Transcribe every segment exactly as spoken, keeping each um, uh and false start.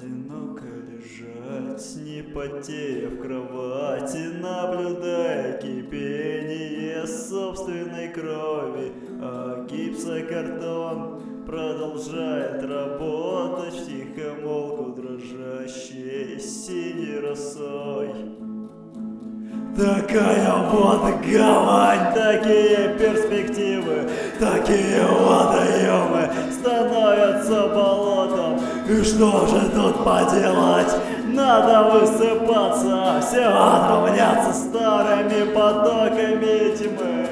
Одиноко лежать, не потея в кровати, наблюдая кипение собственной крови, а гипсокартон продолжает работать втихомолку дрожащей синей росой. Такая вот гавань, такие перспективы, такие водоемы становятся болотом. И что же тут поделать? Надо высыпаться, все отравняться старыми потоками тьмы.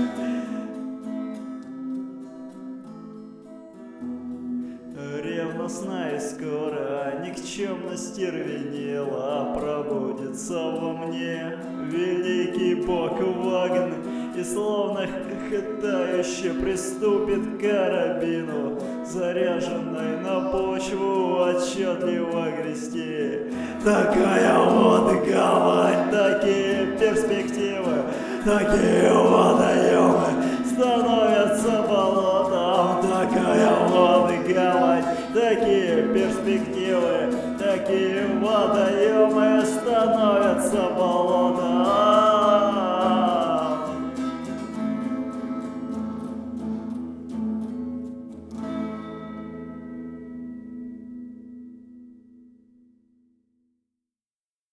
Ревностно и скоро никчемность стервенела пробудится во мне великий бог Вагн, и словно хохотающе приступит к карабину, заряженной на почву отчетливо грести. Такая вот гавань, такие перспективы, такие водоемы становятся болотом. Такая вот гавань, такие перспективы, такие водоемы становятся болотом.